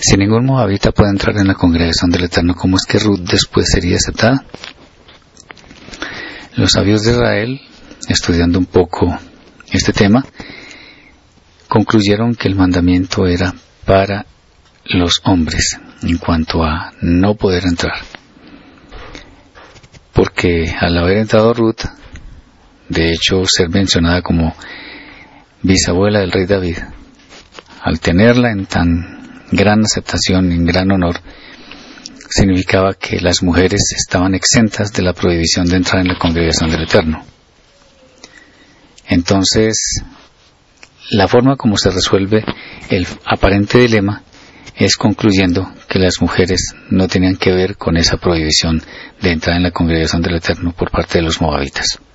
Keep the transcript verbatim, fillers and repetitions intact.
Si ningún moabita puede entrar en la congregación del Eterno, ¿cómo es que Ruth después sería aceptada? Los sabios de Israel, estudiando un poco este tema, concluyeron que el mandamiento era para los hombres en cuanto a no poder entrar, porque al haber entrado Ruth, de hecho ser mencionada como bisabuela del rey David, al tenerla en tan gran aceptación, en gran honor, significaba que las mujeres estaban exentas de la prohibición de entrar en la congregación del Eterno. Entonces, la forma como se resuelve el aparente dilema es concluyendo que las mujeres no tenían que ver con esa prohibición de entrar en la congregación del Eterno por parte de los moabitas.